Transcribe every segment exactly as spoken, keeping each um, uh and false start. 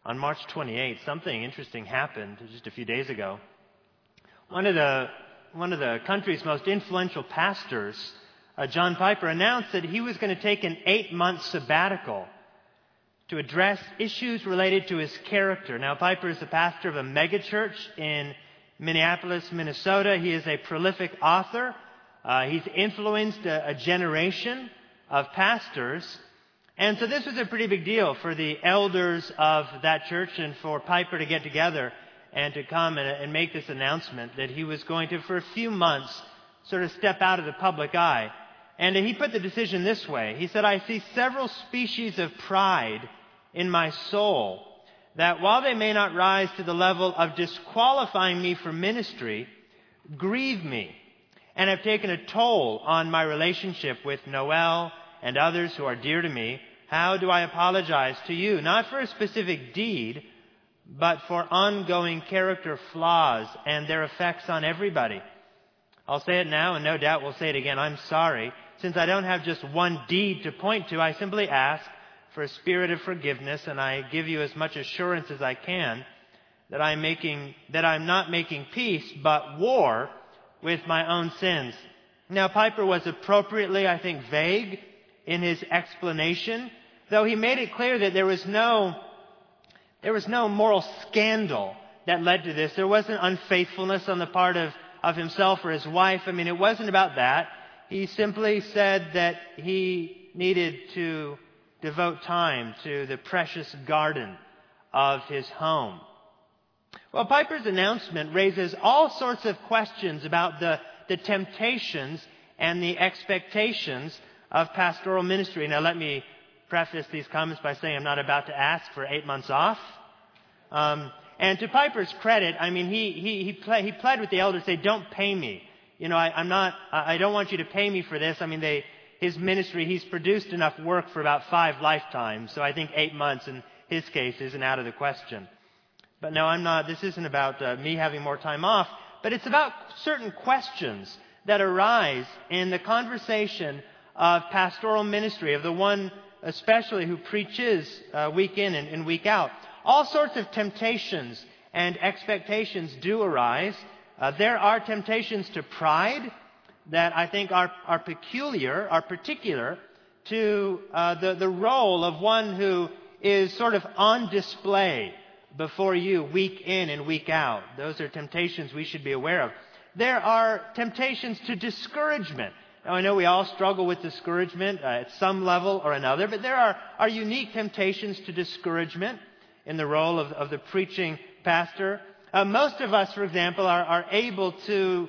On March twenty-eighth, something interesting happened just a few days ago. One of the one of the country's most influential pastors, uh, John Piper, announced that he was going to take an eight-month sabbatical to address issues related to his character. Now, Piper is the pastor of a megachurch in Minneapolis, Minnesota. He is a prolific author. Uh, he's influenced a, a generation of pastors. And so this was a pretty big deal for the elders of that church and for Piper to get together and to come and, and make this announcement that he was going to, for a few months, sort of step out of the public eye. And he put the decision this way. He said, I see several species of pride in my soul that while they may not rise to the level of disqualifying me for ministry, grieve me and have taken a toll on my relationship with Noel and others who are dear to me. How do I apologize to you? Not for a specific deed, but for ongoing character flaws and their effects on everybody. I'll say it now, and no doubt we'll say it again. I'm sorry. Since I don't have just one deed to point to, I simply ask for a spirit of forgiveness, and I give you as much assurance as I can that I'm making, that I'm not making peace, but war with my own sins. Now, Piper was appropriately, I think, vague in his explanation, though he made it clear that there was no, there was no moral scandal that led to this. There wasn't unfaithfulness on the part of, of himself or his wife. I mean, it wasn't about that. He simply said that he needed to devote time to the precious garden of his home. Well, Piper's announcement raises all sorts of questions about the, the temptations and the expectations of pastoral ministry. Now, let me preface these comments by saying I'm not about to ask for eight months off. Um, and to Piper's credit, I mean, he he he, ple- he pled with the elders, say, don't pay me. You know, I, I'm not, I don't want you to pay me for this. I mean, they, his ministry, he's produced enough work for about five lifetimes. So I think eight months in his case isn't out of the question. But no, I'm not, this isn't about uh, me having more time off, but it's about certain questions that arise in the conversation of pastoral ministry, of the one especially who preaches uh, week in and, and week out. All sorts of temptations and expectations do arise. Uh, there are temptations to pride that I think are, are peculiar, are particular to uh, the, the role of one who is sort of on display before you week in and week out. Those are temptations we should be aware of. There are temptations to discouragement. Now, I know we all struggle with discouragement uh, at some level or another, but there are, are unique temptations to discouragement in the role of, of the preaching pastor. Uh, most of us, for example, are, are able to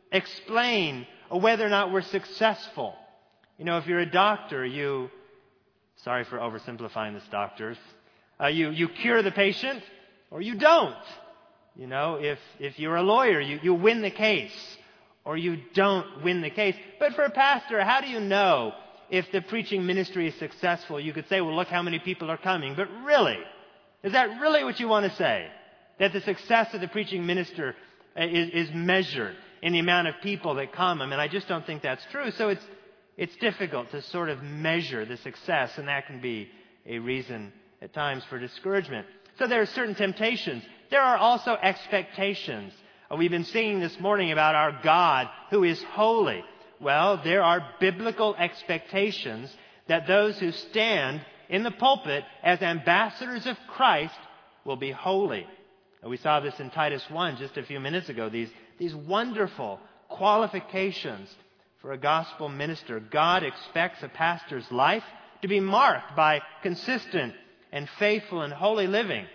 explain whether or not we're successful. You know, if you're a doctor, you, sorry for oversimplifying this, doctors, uh, you, you cure the patient or you don't. You know, if, if you're a lawyer, you, you win the case or you don't win the case. But for a pastor, how do you know if the preaching ministry is successful? You could say, well, look how many people are coming. But really, is that really what you want to say? That the success of the preaching minister is, is measured in the amount of people that come? I mean, I just don't think that's true. So it's it's difficult to sort of measure the success, and that can be a reason at times for discouragement. So there are certain temptations. There are also expectations. We've been singing this morning about our God who is holy. Well, there are biblical expectations that those who stand in the pulpit as ambassadors of Christ will be holy. We saw this in Titus one just a few minutes ago, these, these wonderful qualifications for a gospel minister. God expects a pastor's life to be marked by consistent and faithful and holy living.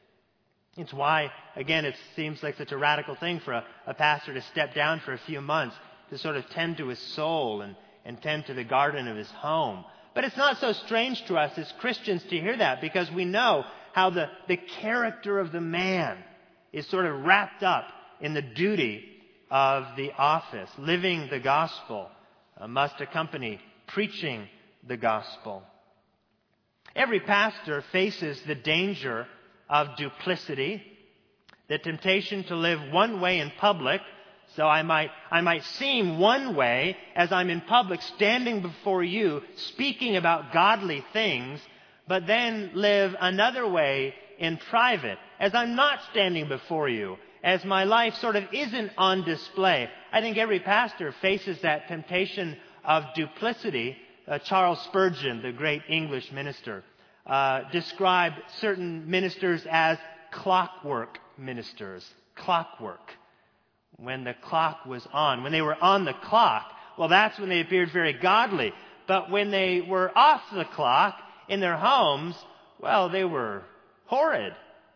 It's why, again, it seems like such a radical thing for a, a pastor to step down for a few months to sort of tend to his soul and, and tend to the garden of his home. But it's not so strange to us as Christians to hear that, because we know how the, the character of the man is sort of wrapped up in the duty of the office. Living the gospel uh, must accompany preaching the gospel. Every pastor faces the danger of duplicity, the temptation to live one way in public. So I might, I might seem one way as I'm in public, standing before you, speaking about godly things, but then live another way in private, as I'm not standing before you, as my life sort of isn't on display. I think every pastor faces that temptation of duplicity. Uh, Charles Spurgeon, the great English minister, uh, described certain ministers as clockwork ministers. Clockwork. When the clock was on, when they were on the clock, well, that's when they appeared very godly. But when they were off the clock in their homes, well, they were horrid.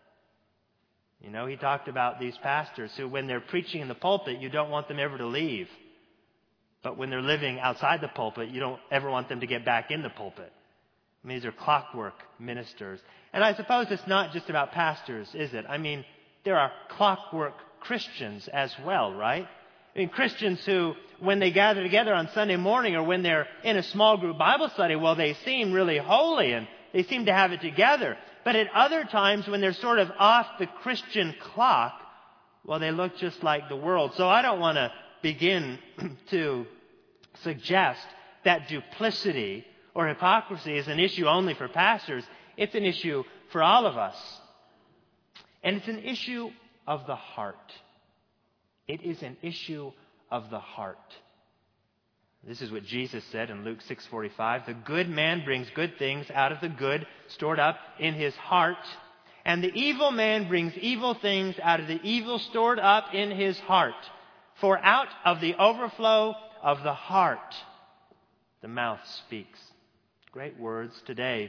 You know, he talked about these pastors who, when they're preaching in the pulpit, you don't want them ever to leave. But when they're living outside the pulpit, you don't ever want them to get back in the pulpit. I mean, these are clockwork ministers. And I suppose it's not just about pastors, is it? I mean, there are clockwork Christians as well, right? I mean, Christians who, when they gather together on Sunday morning or when they're in a small group Bible study, well, they seem really holy and they seem to have it together. But at other times, when they're sort of off the Christian clock, well, they look just like the world. So I don't want to begin to suggest that duplicity or hypocrisy is an issue only for pastors. It's an issue for all of us. And it's an issue of the heart. It is an issue of the heart. This is what Jesus said in Luke six forty-five. The good man brings good things out of the good stored up in his heart. And the evil man brings evil things out of the evil stored up in his heart. For out of the overflow of the heart, the mouth speaks. Great words today.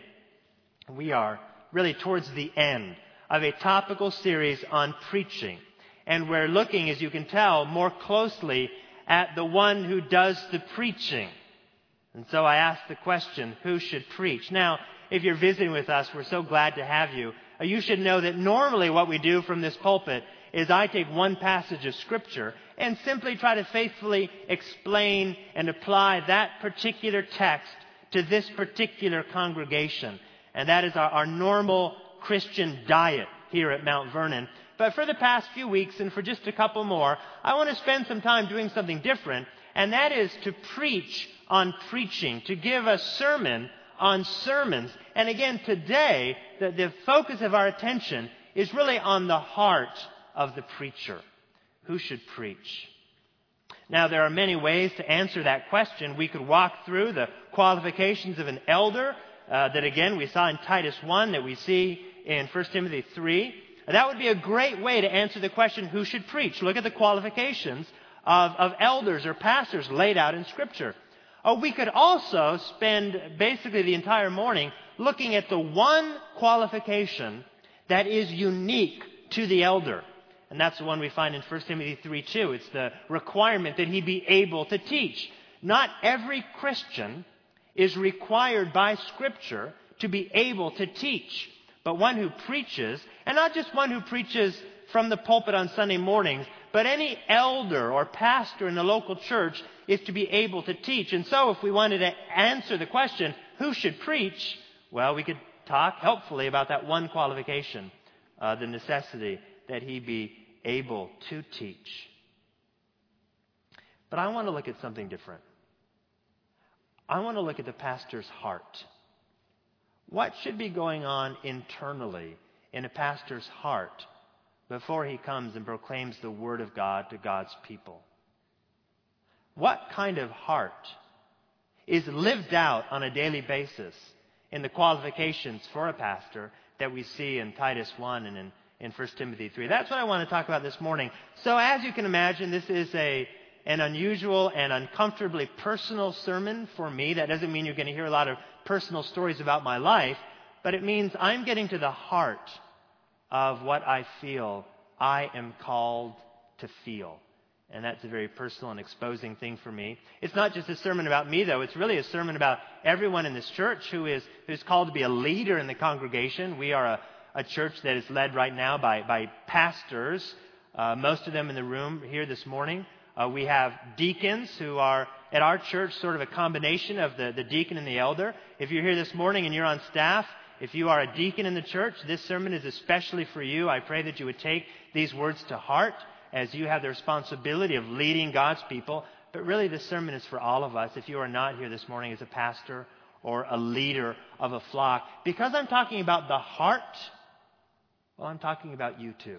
We are really towards the end of a topical series on preaching. And we're looking, as you can tell, more closely at the one who does the preaching. And so I asked the question, who should preach? Now, if you're visiting with us, we're so glad to have you. You should know that normally what we do from this pulpit is I take one passage of Scripture and simply try to faithfully explain and apply that particular text to this particular congregation. And that is our, our normal Christian diet here at Mount Vernon. But for the past few weeks and for just a couple more, I want to spend some time doing something different, and that is to preach on preaching, to give a sermon on sermons. And again, today, the, the focus of our attention is really on the heart of the preacher. Who should preach? Now, there are many ways to answer that question. We could walk through the qualifications of an elder uh, that, again, we saw in Titus one, that we see in First Timothy three. That would be a great way to answer the question, who should preach? Look at the qualifications of, of elders or pastors laid out in Scripture. Oh, we could also spend basically the entire morning looking at the one qualification that is unique to the elder. And that's the one we find in First Timothy three two. It's the requirement that he be able to teach. Not every Christian is required by Scripture to be able to teach. But one who preaches, and not just one who preaches from the pulpit on Sunday mornings, but any elder or pastor in the local church is to be able to teach. And so if we wanted to answer the question, who should preach? Well, we could talk helpfully about that one qualification, uh, the necessity that he be able to teach. But I want to look at something different. I want to look at the pastor's heart. What should be going on internally in a pastor's heart before he comes and proclaims the Word of God to God's people? What kind of heart is lived out on a daily basis in the qualifications for a pastor that we see in Titus one and in, in First Timothy three? That's what I want to talk about this morning. So as you can imagine, this is a an unusual and uncomfortably personal sermon for me. That doesn't mean you're going to hear a lot of personal stories about my life, but it means I'm getting to the heart of what I feel I am called to feel. And that's a very personal and exposing thing for me. It's not just a sermon about me, though. It's really a sermon about everyone in this church who is who's called to be a leader in the congregation. We are a, a church that is led right now by, by pastors, uh, most of them in the room here this morning. Uh, we have deacons who are at our church sort of a combination of the, the deacon and the elder. If you're here this morning and you're on staff, if you are a deacon in the church, this sermon is especially for you. I pray that you would take these words to heart as you have the responsibility of leading God's people. But really, this sermon is for all of us. If you are not here this morning as a pastor or a leader of a flock, because I'm talking about the heart, Well, I'm talking about you too.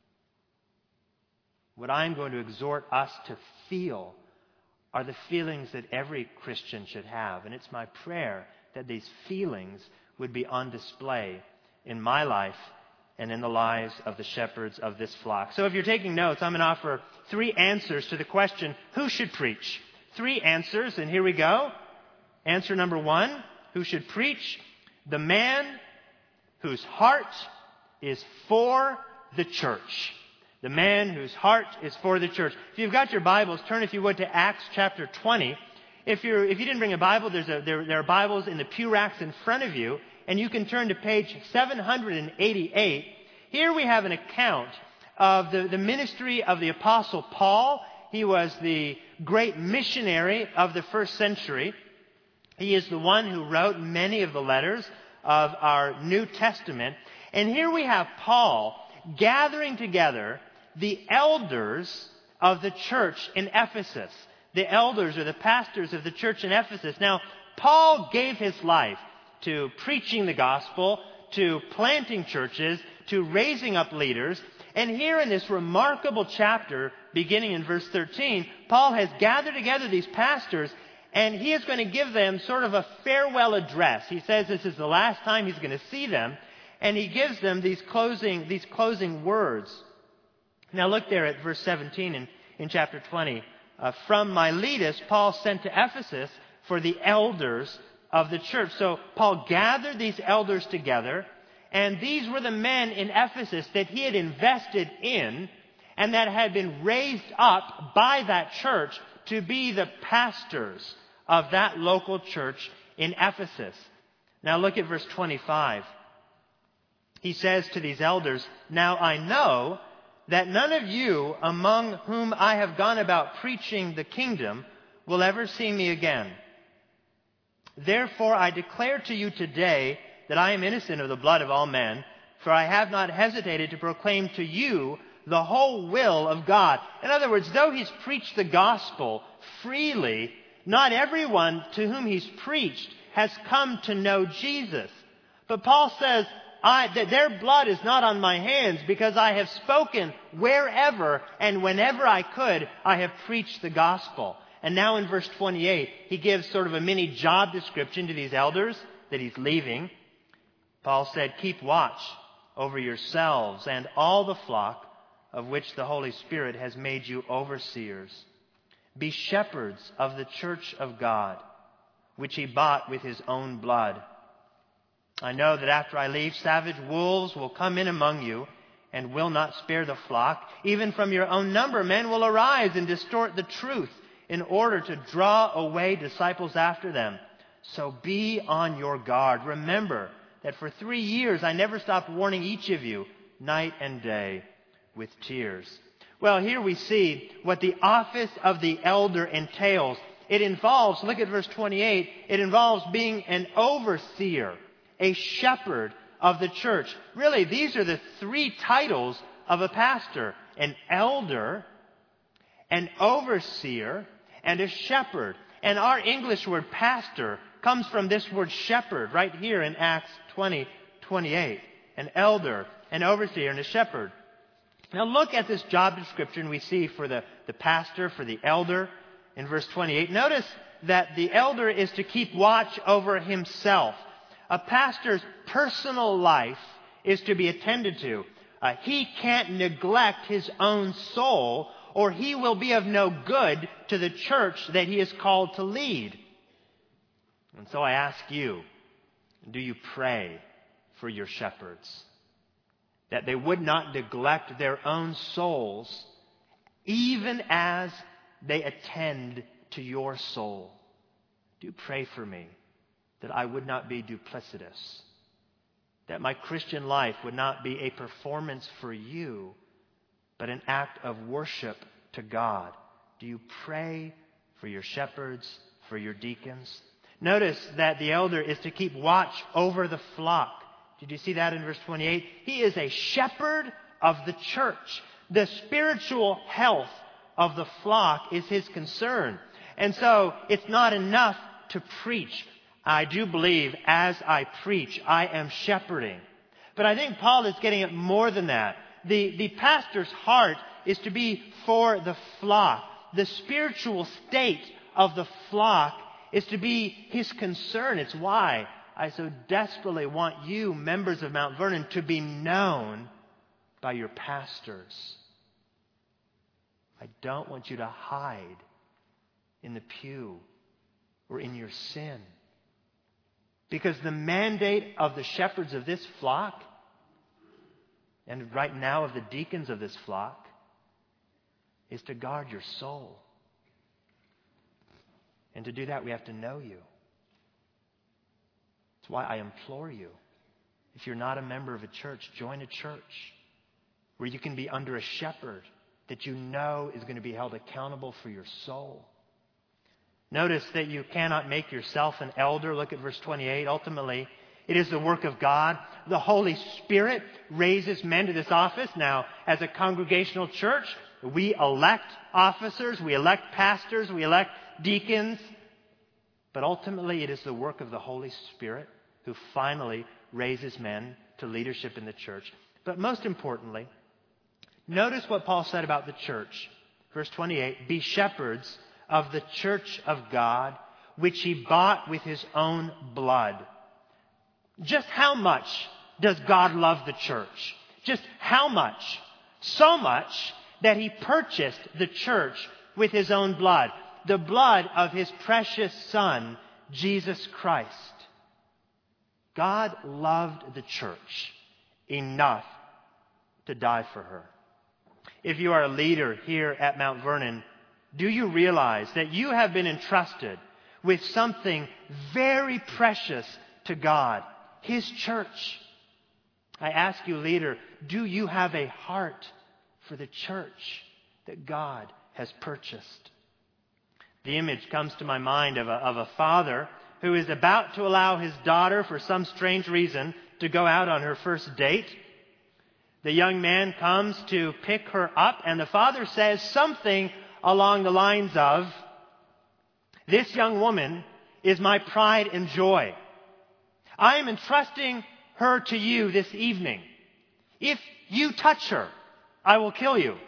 What I'm going to exhort us to feel are the feelings that every Christian should have. And it's my prayer that these feelings would be on display in my life and in the lives of the shepherds of this flock. So if you're taking notes, I'm going to offer three answers to the question, who should preach? Three answers, and here we go. Answer number one, who should preach? The man whose heart is for the church. The man whose heart is for the church. If you've got your Bibles, turn, if you would, to Acts chapter twenty. If you're, if you didn't bring a Bible, there's a, there, there are Bibles in the pew racks in front of you, and you can turn to page seven hundred eighty-eight. Here we have an account of the, the ministry of the Apostle Paul. He was the great missionary of the first century. He is the one who wrote many of the letters of our New Testament. And here we have Paul gathering together the elders of the church in Ephesus. The elders or the pastors of the church in Ephesus. Now, Paul gave his life to preaching the gospel, to planting churches, to raising up leaders. And here in this remarkable chapter, beginning in verse thirteen, Paul has gathered together these pastors, and he is going to give them sort of a farewell address. He says this is the last time he's going to see them, and he gives them these closing, these closing words. Now look there at verse seventeen in, in chapter twenty. Uh, From Miletus, Paul sent to Ephesus for the elders of the church. So Paul gathered these elders together, and these were the men in Ephesus that he had invested in and that had been raised up by that church to be the pastors of that local church in Ephesus. Now look at verse twenty-five. He says to these elders, "Now I know that none of you among whom I have gone about preaching the kingdom will ever see me again. Therefore I declare to you today that I am innocent of the blood of all men, for I have not hesitated to proclaim to you the whole will of God." In other words, though he's preached the gospel freely, not everyone to whom he's preached has come to know Jesus. But Paul says, I, that their blood is not on my hands, because I have spoken wherever and whenever I could, I have preached the gospel. And now in verse twenty-eight, he gives sort of a mini job description to these elders that he's leaving. Paul said, "Keep watch over yourselves and all the flock of which the Holy Spirit has made you overseers. Be shepherds of the church of God, which he bought with his own blood. I know that after I leave, savage wolves will come in among you and will not spare the flock. Even from your own number, men will arise and distort the truth in order to draw away disciples after them. So be on your guard. Remember that for three years I never stopped warning each of you night and day with tears." Well, here we see what the office of the elder entails. It involves, look at verse twenty-eight, it involves being an overseer, a shepherd of the church. Really, these are the three titles of a pastor: an elder, an overseer, and a shepherd. And our English word pastor comes from this word shepherd right here in Acts twenty twenty-eight. An elder, an overseer, and a shepherd. Now look at this job description we see for the, the pastor, for the elder in verse twenty-eight. Notice that the elder is to keep watch over himself. A pastor's personal life is to be attended to. Uh, he can't neglect his own soul, or he will be of no good to the church that he is called to lead. And so I ask you, do you pray for your shepherds, that they would not neglect their own souls even as they attend to your soul? Do pray for me that I would not be duplicitous, that my Christian life would not be a performance for you, but an act of worship to God. Do you pray for your shepherds, for your deacons? Notice that the elder is to keep watch over the flock. Did you see that in verse twenty-eight? He is a shepherd of the church. The spiritual health of the flock is his concern. And so it's not enough to preach. I do believe as I preach, I am shepherding. But I think Paul is getting at more than that. The, the pastor's heart is to be for the flock. The spiritual state of the flock is to be his concern. It's why I so desperately want you, members of Mount Vernon, to be known by your pastors. I don't want you to hide in the pew or in your sin. Because the mandate of the shepherds of this flock, and right now of the deacons of this flock, is to guard your soul. And to do that, we have to know you. That's why I implore you, if you're not a member of a church, join a church where you can be under a shepherd that you know is going to be held accountable for your soul. Notice that you cannot make yourself an elder. Look at verse twenty-eight. Ultimately, it is the work of God. The Holy Spirit raises men to this office. Now, as a congregational church, we elect officers, we elect pastors, we elect deacons. But ultimately, it is the work of the Holy Spirit who finally raises men to leadership in the church. But most importantly, notice what Paul said about the church. Verse twenty-eight, be shepherds of the church of God, which he bought with his own blood. Just how much does God love the church? Just how much? So much that he purchased the church with his own blood. The blood of his precious Son, Jesus Christ. God loved the church enough to die for her. If you are a leader here at Mount Vernon, do you realize that you have been entrusted with something very precious to God, his church? I ask you, leader, do you have a heart for the church that God has purchased? The image comes to my mind of a, of a father who is about to allow his daughter, for some strange reason, to go out on her first date. The young man comes to pick her up, and the father says something along the lines of, this young woman is my pride and joy. I am entrusting her to you this evening. If you touch her, I will kill you.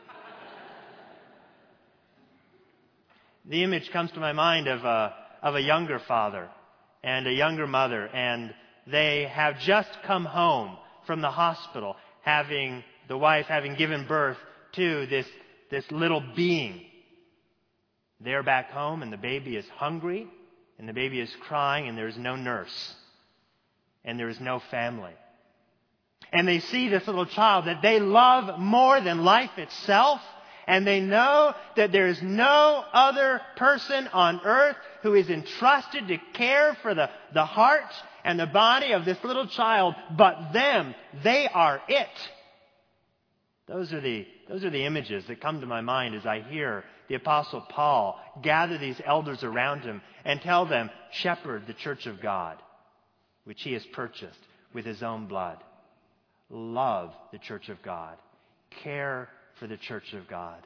The image comes to my mind of a, of a younger father and a younger mother, and they have just come home from the hospital, having the wife having given birth to this, this little being. They're back home, and the baby is hungry, and the baby is crying, and there is no nurse, and there is no family. And they see this little child that they love more than life itself, and they know that there is no other person on earth who is entrusted to care for the, the heart and the body of this little child but them. They are it. Those are the, those are the images that come to my mind as I hear the Apostle Paul gather these elders around him and tell them, shepherd the church of God, which he has purchased with his own blood. Love the church of God. Care for the church of God.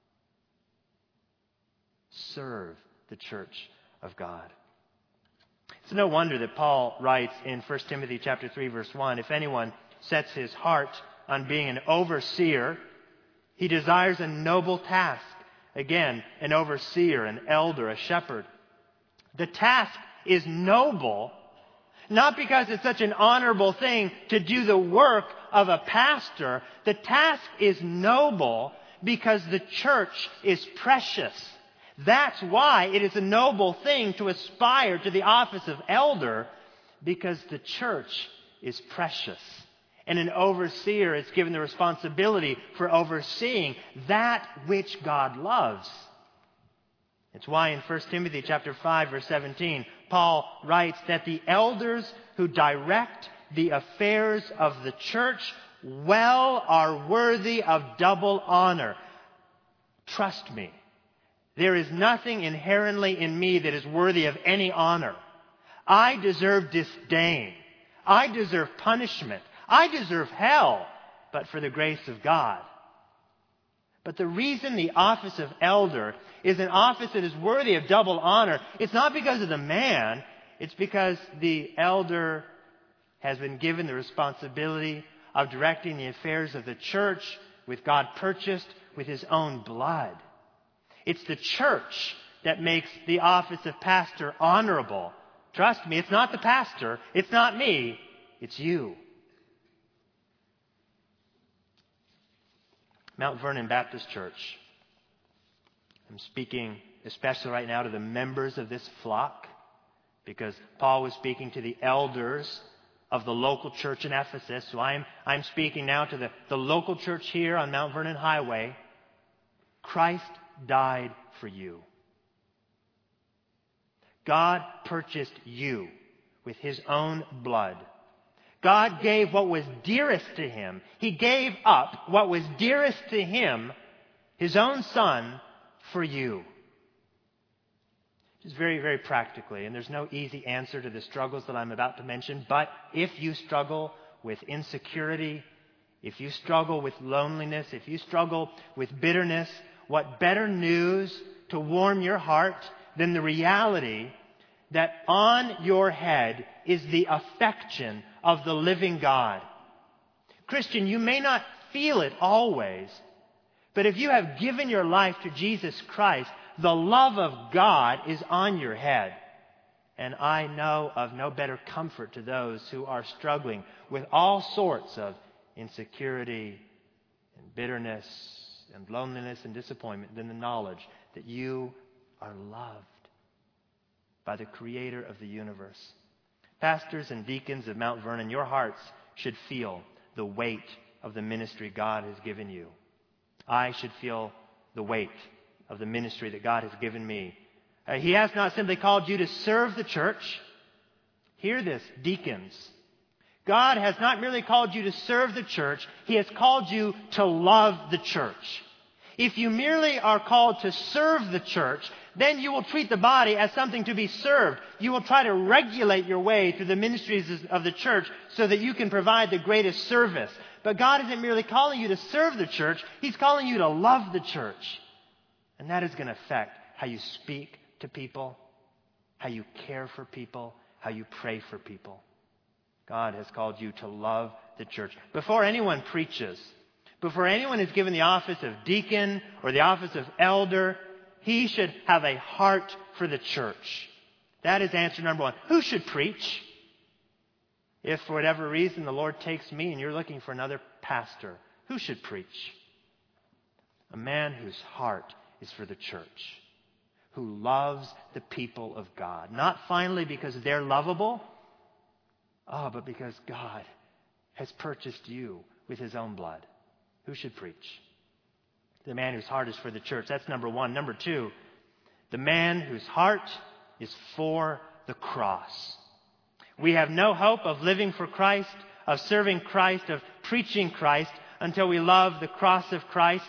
Serve the church of God. It's no wonder that Paul writes in First Timothy chapter three, verse one, if anyone sets his heart on being an overseer, he desires a noble task. Again, an overseer, an elder, a shepherd. The task is noble, not because it's such an honorable thing to do the work of a pastor. The task is noble because the church is precious. That's why it is a noble thing to aspire to the office of elder, because the church is precious. And an overseer is given the responsibility for overseeing that which God loves. It's why in First Timothy chapter five, verse seventeen, Paul writes that the elders who direct the affairs of the church well are worthy of double honor. Trust me, there is nothing inherently in me that is worthy of any honor. I deserve disdain. I deserve punishment. I deserve hell, but for the grace of God. But the reason the office of elder is an office that is worthy of double honor, it's not because of the man, it's because the elder has been given the responsibility of directing the affairs of the church with God purchased with his own blood. It's the church that makes the office of pastor honorable. Trust me, it's not the pastor, it's not me, it's you. Mount Vernon Baptist Church. I'm speaking especially right now to the members of this flock, because Paul was speaking to the elders of the local church in Ephesus. So I'm, I'm speaking now to the, the local church here on Mount Vernon Highway. Christ died for you. God purchased you with his own blood. God gave what was dearest to him. He gave up what was dearest to him, his own son, for you. Just very, very practically, and there's no easy answer to the struggles that I'm about to mention, but if you struggle with insecurity, if you struggle with loneliness, if you struggle with bitterness, what better news to warm your heart than the reality that on your head is the affection of the living God. Christian, you may not feel it always, but if you have given your life to Jesus Christ, the love of God is on your head. And I know of no better comfort to those who are struggling with all sorts of insecurity and bitterness and loneliness and disappointment than the knowledge that you are loved by the Creator of the universe. Pastors and deacons of Mount Vernon, your hearts should feel the weight of the ministry God has given you. I should feel the weight of the ministry that God has given me. Uh, he has not simply called you to serve the church. Hear this, deacons. God has not merely called you to serve the church. He has called you to love the church. If you merely are called to serve the church, then you will treat the body as something to be served. You will try to regulate your way through the ministries of the church so that you can provide the greatest service. But God isn't merely calling you to serve the church. He's calling you to love the church. And that is going to affect how you speak to people, how you care for people, how you pray for people. God has called you to love the church. Before anyone preaches, before anyone is given the office of deacon or the office of elder, he should have a heart for the church. That is answer number one. Who should preach? If for whatever reason the Lord takes me and you're looking for another pastor, who should preach? A man whose heart is for the church, who loves the people of God. Not finally because they're lovable, oh, but because God has purchased you with his own blood. Who should preach? The man whose heart is for the church. That's number one. Number two, the man whose heart is for the cross. We have no hope of living for Christ, of serving Christ, of preaching Christ until we love the cross of Christ.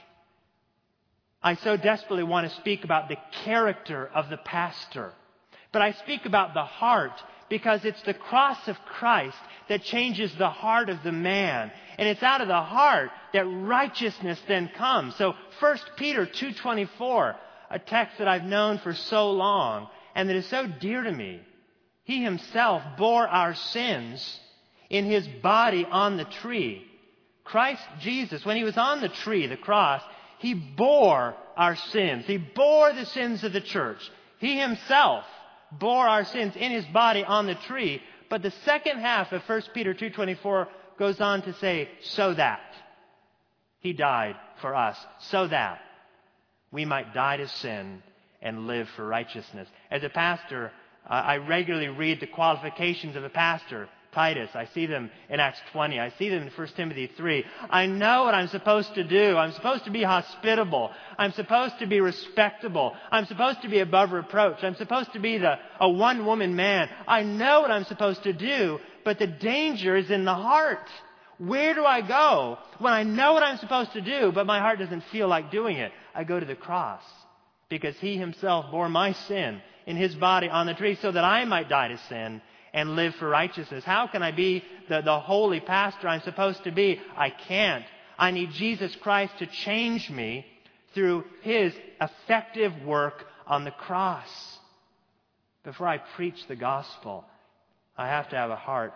I so desperately want to speak about the character of the pastor. But I speak about the heart because it's the cross of Christ that changes the heart of the man. And it's out of the heart that righteousness then comes. So First Peter two twenty-four, a text that I've known for so long and that is so dear to me. He himself bore our sins in his body on the tree. Christ Jesus, when he was on the tree, the cross, he bore our sins. He bore the sins of the church. He himself bore our sins in his body on the tree. But the second half of First Peter two twenty-four goes on to say, so that he died for us, so that we might die to sin and live for righteousness. As a pastor, uh, I regularly read the qualifications of a pastor. Titus, I see them in Acts twenty. I see them in First Timothy three. I know what I'm supposed to do. I'm supposed to be hospitable. I'm supposed to be respectable. I'm supposed to be above reproach. I'm supposed to be the a one-woman man. I know what I'm supposed to do, but the danger is in the heart. Where do I go when I know what I'm supposed to do, but my heart doesn't feel like doing it? I go to the cross because he himself bore my sin in his body on the tree so that I might die to sin and live for righteousness. How can I be the, the holy pastor I'm supposed to be? I can't. I need Jesus Christ to change me through his effective work on the cross. Before I preach the gospel, I have to have a heart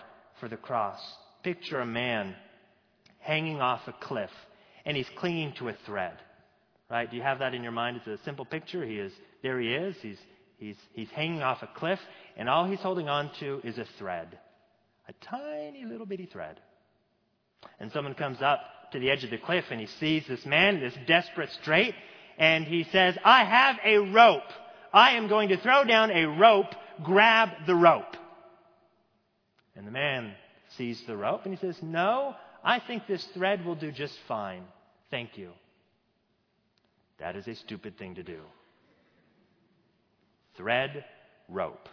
for the cross. Picture a man hanging off a cliff, and he's clinging to a thread. Right? Do you have that in your mind? It's a simple picture. He is there. He is. He's he's he's hanging off a cliff, and all he's holding on to is a thread, a tiny little bitty thread. And someone comes up to the edge of the cliff, and he sees this man in this desperate strait, and he says, "I have a rope. I am going to throw down a rope. Grab the rope." And the man sees the rope, and he says, "No, I think this thread will do just fine. Thank you." That is a stupid thing to do. Thread, rope.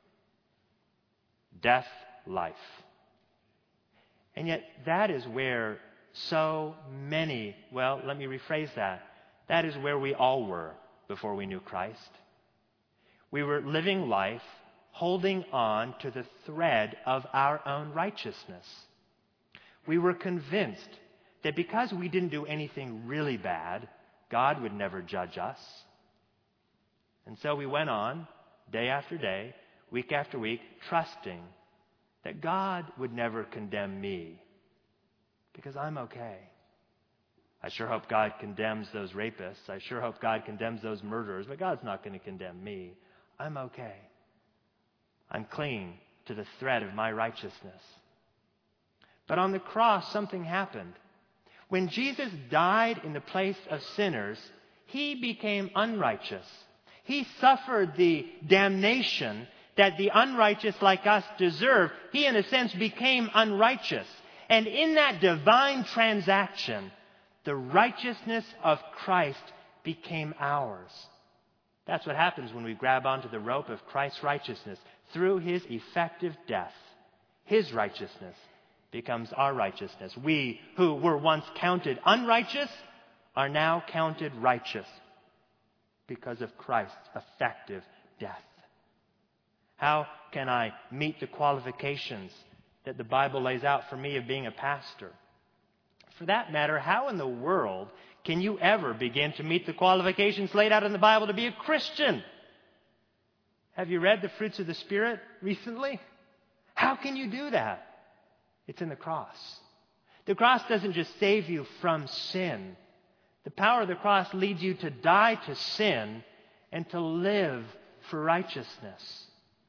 Death, life. And yet that is where so many, well, let me rephrase that. That is where we all were before we knew Christ. We were living life holding on to the thread of our own righteousness. We were convinced that because we didn't do anything really bad, God would never judge us. And so we went on, day after day, week after week, trusting that God would never condemn me because I'm okay. I sure hope God condemns those rapists. I sure hope God condemns those murderers, but God's not going to condemn me. I'm okay. I'm clinging to the thread of my righteousness. But on the cross, something happened. When Jesus died in the place of sinners, he became unrighteous. He suffered the damnation that the unrighteous like us deserve. He, in a sense, became unrighteous. And in that divine transaction, the righteousness of Christ became ours. That's what happens when we grab onto the rope of Christ's righteousness. Through his effective death, his righteousness becomes our righteousness. We who were once counted unrighteous are now counted righteous because of Christ's effective death. How can I meet the qualifications that the Bible lays out for me of being a pastor? For that matter, how in the world can you ever begin to meet the qualifications laid out in the Bible to be a Christian? Have you read the fruits of the Spirit recently? How can you do that? It's in the cross. The cross doesn't just save you from sin. The power of the cross leads you to die to sin and to live for righteousness.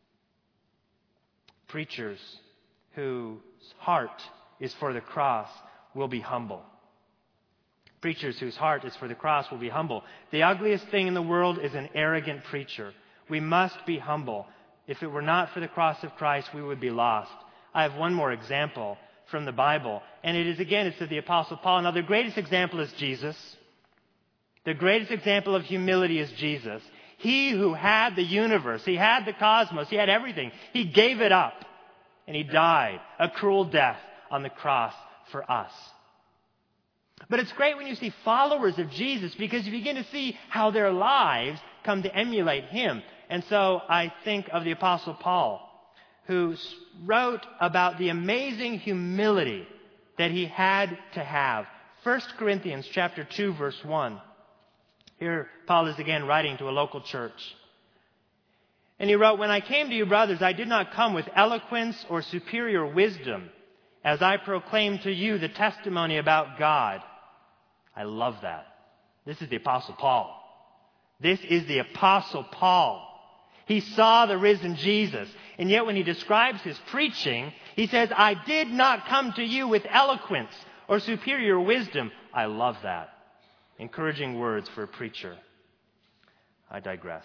Preachers whose heart is for the cross will be humble. Preachers whose heart is for the cross will be humble. The ugliest thing in the world is an arrogant preacher. We must be humble. If it were not for the cross of Christ, we would be lost. I have one more example from the Bible, and it is, again, it's of the Apostle Paul. Now, the greatest example is Jesus. The greatest example of humility is Jesus. He who had the universe, he had the cosmos, he had everything. He gave it up, and he died a cruel death on the cross for us. But it's great when you see followers of Jesus because you begin to see how their lives come to emulate him. And so I think of the Apostle Paul, who wrote about the amazing humility that he had to have. First Corinthians chapter two, verse one. Here Paul is again writing to a local church. And he wrote, "When I came to you, brothers, I did not come with eloquence or superior wisdom, as I proclaimed to you the testimony about God." I love that. This is the Apostle Paul. This is the Apostle Paul. He saw the risen Jesus. And yet when he describes his preaching, he says, "I did not come to you with eloquence or superior wisdom." I love that. Encouraging words for a preacher. I digress.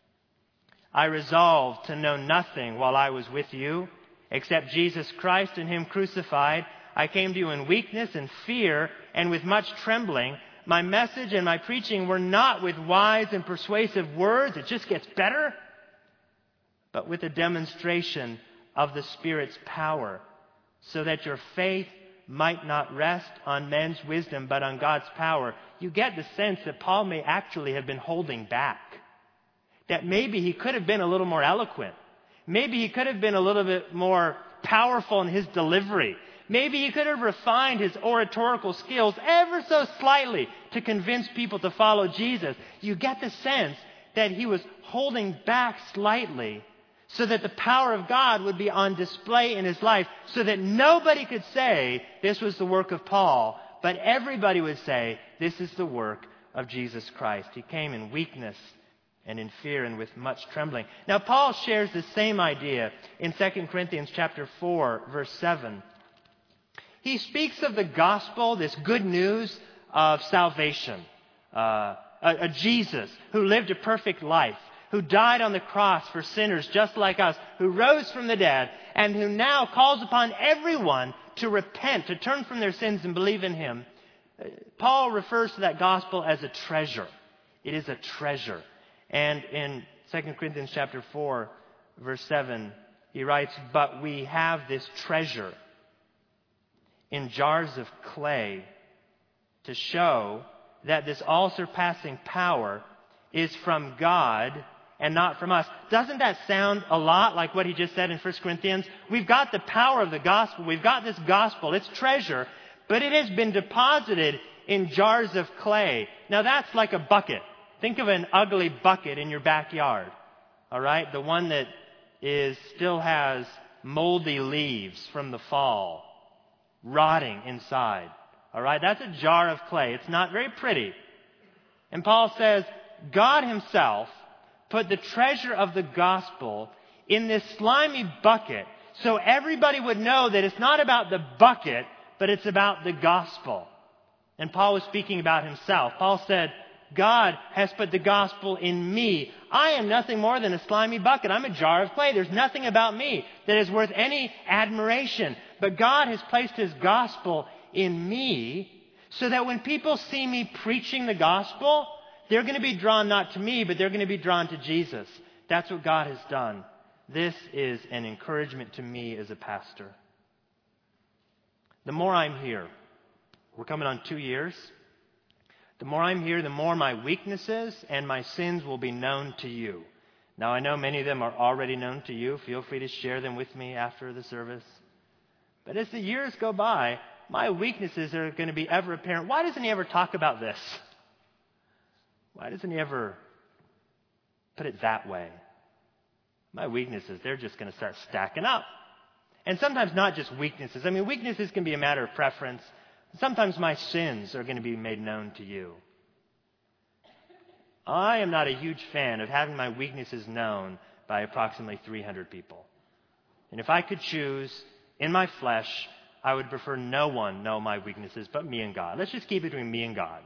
"I resolved to know nothing while I was with you, except Jesus Christ and him crucified. I came to you in weakness and fear and with much trembling. My message and my preaching were not with wise and persuasive words." It just gets better. "But with a demonstration of the Spirit's power, so that your faith might not rest on men's wisdom, but on God's power." You get the sense that Paul may actually have been holding back. That maybe he could have been a little more eloquent. Maybe he could have been a little bit more powerful in his delivery. Maybe he could have refined his oratorical skills ever so slightly to convince people to follow Jesus. You get the sense that he was holding back slightly so that the power of God would be on display in his life, so that nobody could say this was the work of Paul, but everybody would say this is the work of Jesus Christ. He came in weakness and in fear and with much trembling. Now, Paul shares the same idea in Second Corinthians chapter four, verse seven. He speaks of the gospel, this good news of salvation. Uh, a, a Jesus who lived a perfect life, who died on the cross for sinners just like us, who rose from the dead, and who now calls upon everyone to repent, to turn from their sins and believe in him. Paul refers to that gospel as a treasure. It is a treasure. And in Second Corinthians chapter four, verse seven, he writes, "But we have this treasure in jars of clay to show that this all-surpassing power is from God and not from us." Doesn't that sound a lot like what he just said in First Corinthians? We've got the power of the gospel. We've got this gospel. It's treasure, but it has been deposited in jars of clay. Now that's like a bucket. Think of an ugly bucket in your backyard. All right? The one that is still has moldy leaves from the fall, rotting inside. All right? That's a jar of clay. It's not very pretty. And Paul says, God himself put the treasure of the gospel in this slimy bucket so everybody would know that it's not about the bucket, but it's about the gospel. And Paul was speaking about himself. Paul said, God has put the gospel in me. I am nothing more than a slimy bucket. I'm a jar of clay. There's nothing about me that is worth any admiration. But God has placed his gospel in me so that when people see me preaching the gospel, they're going to be drawn not to me, but they're going to be drawn to Jesus. That's what God has done. This is an encouragement to me as a pastor. The more I'm here, we're coming on two years. The more I'm here, the more my weaknesses and my sins will be known to you. Now, I know many of them are already known to you. Feel free to share them with me after the service. But as the years go by, my weaknesses are going to be ever apparent. Why doesn't he ever talk about this? Why doesn't he ever put it that way? My weaknesses, they're just going to start stacking up. And sometimes not just weaknesses. I mean, weaknesses can be a matter of preference. Sometimes my sins are going to be made known to you. I am not a huge fan of having my weaknesses known by approximately three hundred people. And if I could choose, in my flesh, I would prefer no one know my weaknesses but me and God. Let's just keep it between me and God.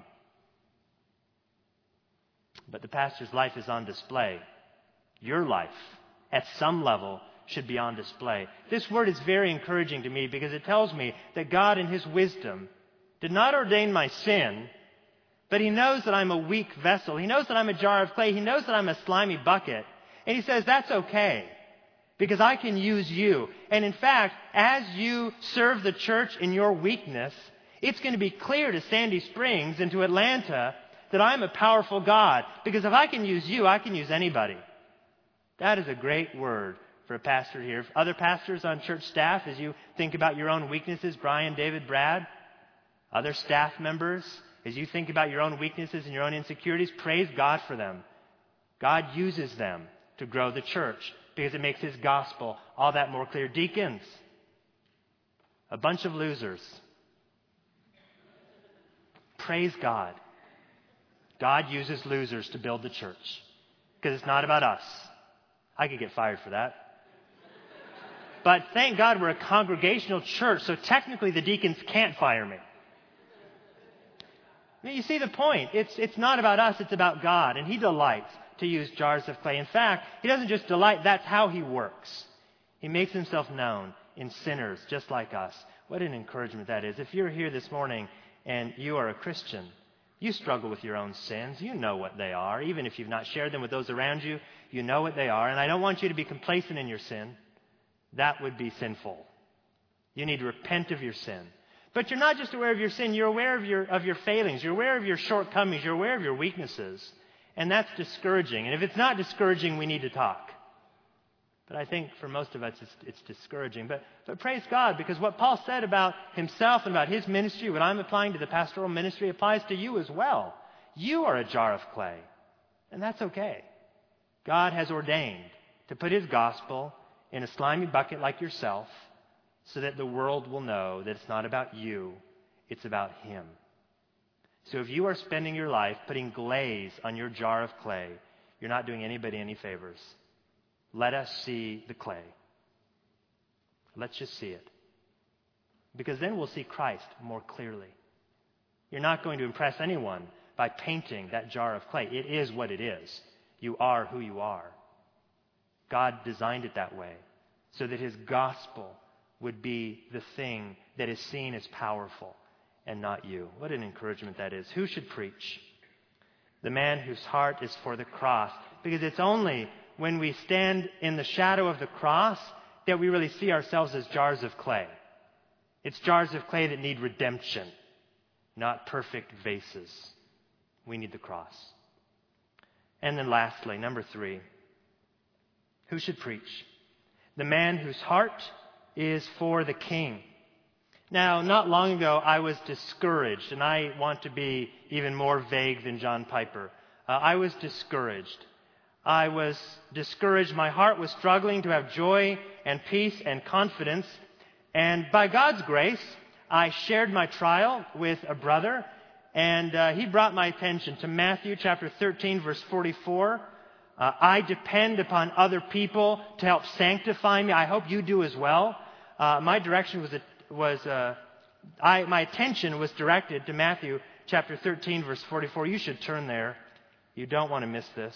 But the pastor's life is on display. Your life, at some level, should be on display. This word is very encouraging to me because it tells me that God in his wisdom did not ordain my sin, but he knows that I'm a weak vessel. He knows that I'm a jar of clay. He knows that I'm a slimy bucket. And he says, that's okay because I can use you. And in fact, as you serve the church in your weakness, it's going to be clear to Sandy Springs and to Atlanta that I'm a powerful God. Because if I can use you, I can use anybody. That is a great word for a pastor here. Other pastors on church staff, as you think about your own weaknesses, Brian, David, Brad, other staff members, as you think about your own weaknesses and your own insecurities, praise God for them. God uses them to grow the church because it makes his gospel all that more clear. Deacons, a bunch of losers. Praise God. God uses losers to build the church because it's not about us. I could get fired for that. But thank God we're a congregational church, so technically the deacons can't fire me. I mean, you see the point. It's, it's not about us, it's about God. And he delights to use jars of clay. In fact, he doesn't just delight, that's how he works. He makes himself known in sinners just like us. What an encouragement that is. If you're here this morning and you are a Christian, you struggle with your own sins. You know what they are. Even if you've not shared them with those around you, you know what they are. And I don't want you to be complacent in your sin. That would be sinful. You need to repent of your sin. But you're not just aware of your sin, you're aware of your of your failings, you're aware of your shortcomings, you're aware of your weaknesses. And that's discouraging. And if it's not discouraging, we need to talk. But I think for most of us, it's, it's discouraging. But, but praise God, because what Paul said about himself and about his ministry, what I'm applying to the pastoral ministry, applies to you as well. You are a jar of clay. And that's okay. God has ordained to put his gospel in a slimy bucket like yourself so that the world will know that it's not about you, it's about him. So if you are spending your life putting glaze on your jar of clay, you're not doing anybody any favors. Let us see the clay. Let's just see it. Because then we'll see Christ more clearly. You're not going to impress anyone by painting that jar of clay. It is what it is. You are who you are. God designed it that way so that his gospel would be the thing that is seen as powerful and not you. What an encouragement that is. Who should preach? The man whose heart is for the cross. Because it's only when we stand in the shadow of the cross that we really see ourselves as jars of clay. It's jars of clay that need redemption, not perfect vases. We need the cross. And then lastly, number three, who should preach? The man whose heart is for the king. Now, not long ago, I was discouraged, and I want to be even more vague than John Piper. Uh, I was discouraged. I was discouraged. My heart was struggling to have joy and peace and confidence. And by God's grace, I shared my trial with a brother, and uh, he brought my attention to Matthew chapter thirteen, verse forty-four. Uh, I depend upon other people to help sanctify me. I hope you do as well. Uh, my direction was, a, was uh, I, my attention was directed to Matthew chapter thirteen, verse forty-four. You should turn there. You don't want to miss this.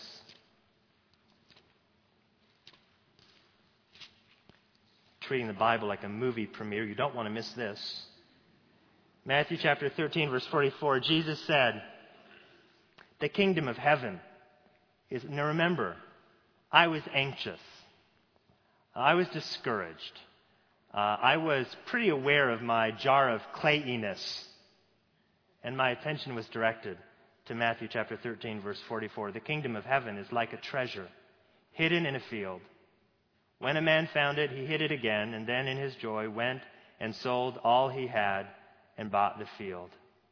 Treating the Bible like a movie premiere. You don't want to miss this. Matthew chapter thirteen, verse forty-four, Jesus said, the kingdom of heaven is... Now remember, I was anxious. I was discouraged. Uh, I was pretty aware of my jar of clayiness. And my attention was directed to Matthew chapter thirteen, verse forty-four. The kingdom of heaven is like a treasure hidden in a field. When a man found it, he hid it again, and then in his joy went and sold all he had and bought the field.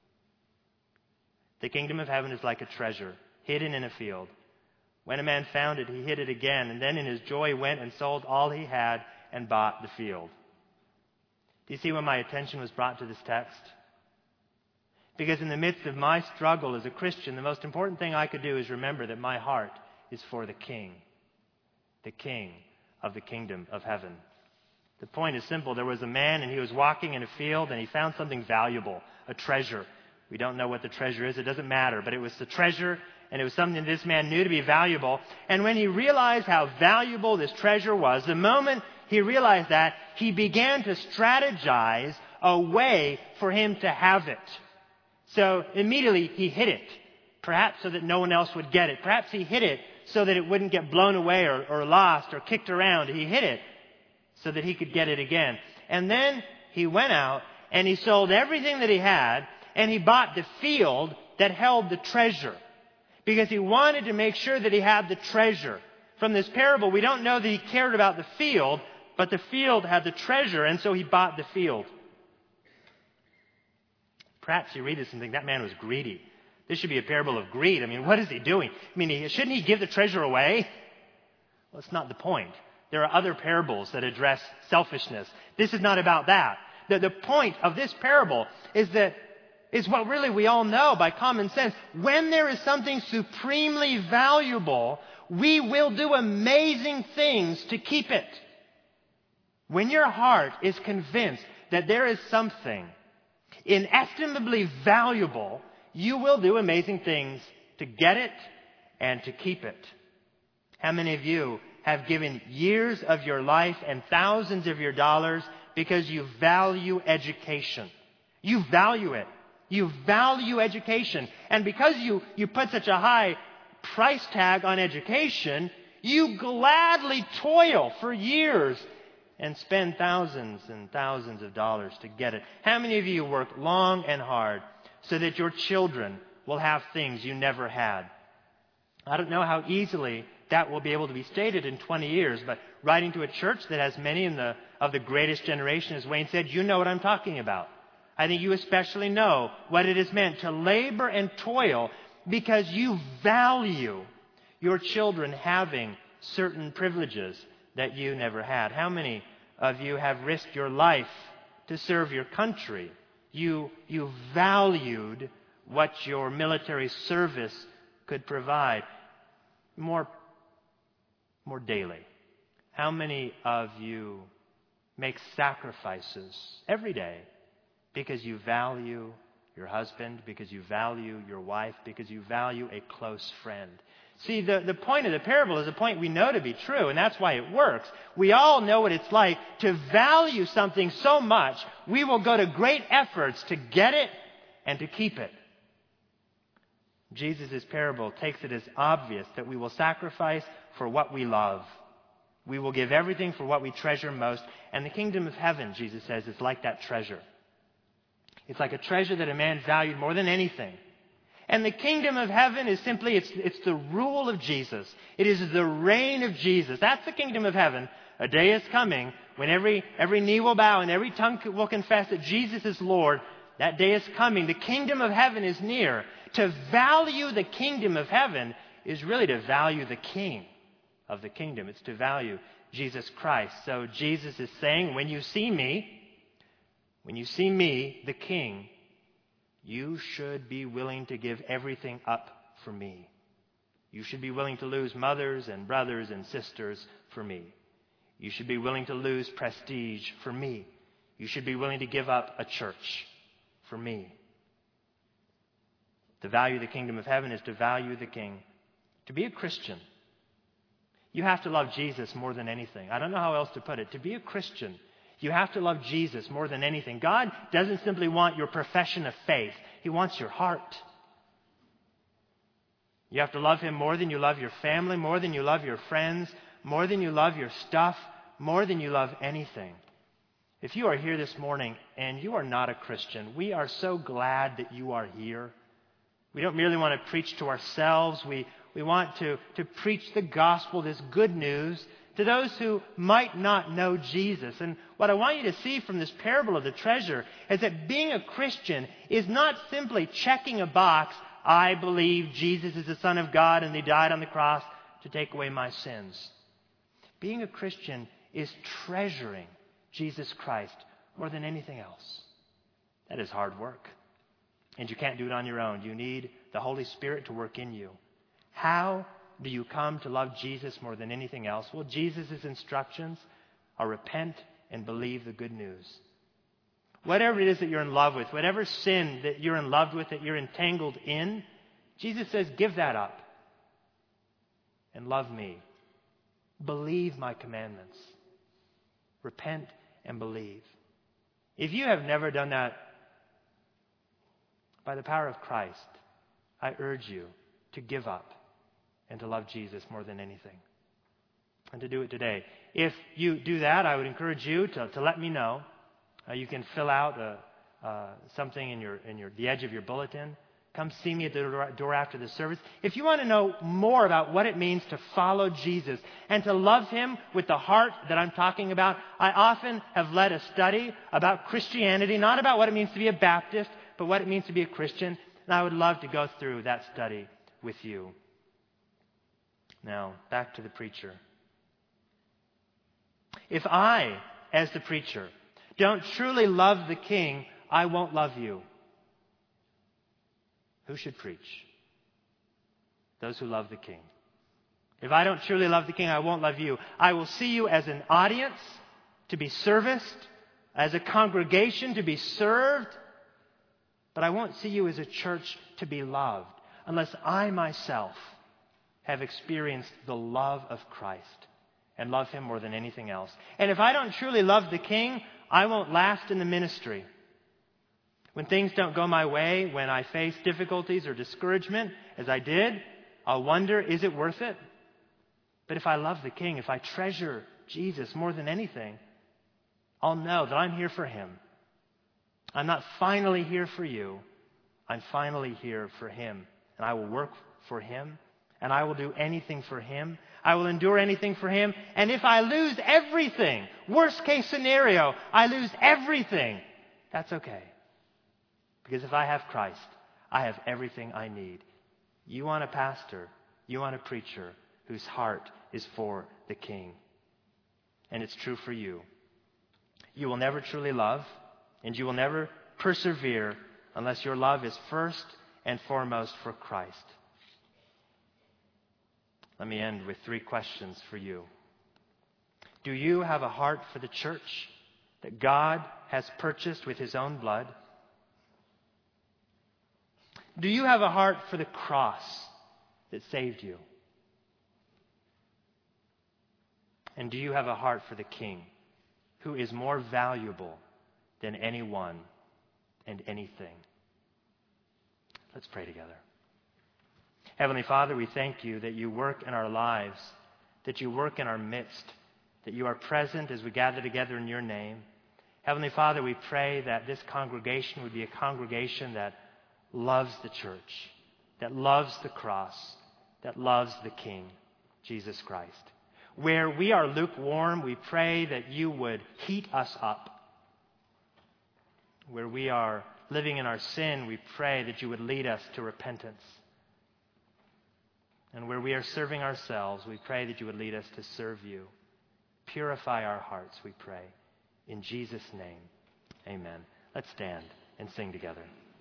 The kingdom of heaven is like a treasure hidden in a field. When a man found it, he hid it again, and then in his joy went and sold all he had and bought the field. Do you see when my attention was brought to this text? Because in the midst of my struggle as a Christian, the most important thing I could do is remember that my heart is for the King. The King of the kingdom of heaven. The point is simple. There was a man and he was walking in a field and he found something valuable, a treasure. We don't know what the treasure is. It doesn't matter. But it was the treasure and it was something this man knew to be valuable. And when he realized how valuable this treasure was, the moment he realized that, he began to strategize a way for him to have it. So immediately he hid it, perhaps so that no one else would get it. Perhaps he hid it so that it wouldn't get blown away or, or lost or kicked around. He hid it so that he could get it again. And then he went out and he sold everything that he had and he bought the field that held the treasure because he wanted to make sure that he had the treasure. From this parable, we don't know that he cared about the field, but the field had the treasure, and so he bought the field. Perhaps you read this and think, that man was greedy. This should be a parable of greed. I mean, what is he doing? I mean, he, shouldn't he give the treasure away? Well, that's not the point. There are other parables that address selfishness. This is not about that. The, the point of this parable is that is what really we all know by common sense. When there is something supremely valuable, we will do amazing things to keep it. When your heart is convinced that there is something inestimably valuable, you will do amazing things to get it and to keep it. How many of you have given years of your life and thousands of your dollars because you value education? You value it. You value education. And because you, you put such a high price tag on education, you gladly toil for years and spend thousands and thousands of dollars to get it. How many of you work long and hard so that your children will have things you never had? I don't know how easily that will be able to be stated in twenty years, but writing to a church that has many in the, of the greatest generation, as Wayne said, you know what I'm talking about. I think you especially know what it is meant to labor and toil because you value your children having certain privileges that you never had? How many of you have risked your life to serve your country? You, you valued what your military service could provide more, more daily. How many of you make sacrifices every day because you value your husband, because you value your wife, because you value a close friend? See, the, the point of the parable is a point we know to be true, and that's why it works. We all know what it's like to value something so much, we will go to great efforts to get it and to keep it. Jesus' parable takes it as obvious that we will sacrifice for what we love. We will give everything for what we treasure most. And the kingdom of heaven, Jesus says, is like that treasure. It's like a treasure that a man valued more than anything. And the kingdom of heaven is simply, it's, it's the rule of Jesus. It is the reign of Jesus. That's the kingdom of heaven. A day is coming when every, every knee will bow and every tongue will confess that Jesus is Lord. That day is coming. The kingdom of heaven is near. To value the kingdom of heaven is really to value the king of the kingdom. It's to value Jesus Christ. So Jesus is saying, when you see me, when you see me, the king, you should be willing to give everything up for me. You should be willing to lose mothers and brothers and sisters for me. You should be willing to lose prestige for me. You should be willing to give up a church for me. To value the kingdom of heaven is to value the king. To be a Christian, you have to love Jesus more than anything. I don't know how else to put it. To be a Christian, you have to love Jesus more than anything. God doesn't simply want your profession of faith. He wants your heart. You have to love Him more than you love your family, more than you love your friends, more than you love your stuff, more than you love anything. If you are here this morning and you are not a Christian, we are so glad that you are here. We don't merely want to preach to ourselves. We, we want to, to preach the gospel, this good news, to those who might not know Jesus. And what I want you to see from this parable of the treasure is that being a Christian is not simply checking a box, I believe Jesus is the Son of God and He died on the cross to take away my sins. Being a Christian is treasuring Jesus Christ more than anything else. That is hard work. And you can't do it on your own. You need the Holy Spirit to work in you. How do you come to love Jesus more than anything else? Well, Jesus' instructions are repent and believe the good news. Whatever it is that you're in love with, whatever sin that you're in love with, that you're entangled in, Jesus says, give that up and love me. Believe my commandments. Repent and believe. If you have never done that, by the power of Christ, I urge you to give up and to love Jesus more than anything. And to do it today. If you do that, I would encourage you to, to let me know. Uh, you can fill out uh, uh, something in your in your the edge of your bulletin. Come see me at the door after the service. If you want to know more about what it means to follow Jesus and to love Him with the heart that I'm talking about, I often have led a study about Christianity, not about what it means to be a Baptist, but what it means to be a Christian. And I would love to go through that study with you. Now, back to the preacher. If I, as the preacher, don't truly love the King, I won't love you. Who should preach? Those who love the King. If I don't truly love the King, I won't love you. I will see you as an audience to be serviced, as a congregation to be served, but I won't see you as a church to be loved unless I myself have experienced the love of Christ and love Him more than anything else. And if I don't truly love the King, I won't last in the ministry. When things don't go my way, when I face difficulties or discouragement, as I did, I'll wonder, is it worth it? But if I love the King, if I treasure Jesus more than anything, I'll know that I'm here for Him. I'm not finally here for you. I'm finally here for Him. And I will work for Him. And I will do anything for Him. I will endure anything for Him. And if I lose everything, worst case scenario, I lose everything, that's okay. Because if I have Christ, I have everything I need. You want a pastor, you want a preacher, whose heart is for the King. And it's true for you. You will never truly love, and you will never persevere unless your love is first and foremost for Christ. Let me end with three questions for you. Do you have a heart for the church that God has purchased with his own blood? Do you have a heart for the cross that saved you? And do you have a heart for the King, who is more valuable than anyone and anything? Let's pray together. Heavenly Father, we thank you that you work in our lives, that you work in our midst, that you are present as we gather together in your name. Heavenly Father, we pray that this congregation would be a congregation that loves the church, that loves the cross, that loves the King, Jesus Christ. Where we are lukewarm, we pray that you would heat us up. Where we are living in our sin, we pray that you would lead us to repentance. And where we are serving ourselves, we pray that you would lead us to serve you. Purify our hearts, we pray. In Jesus' name, amen. Let's stand and sing together.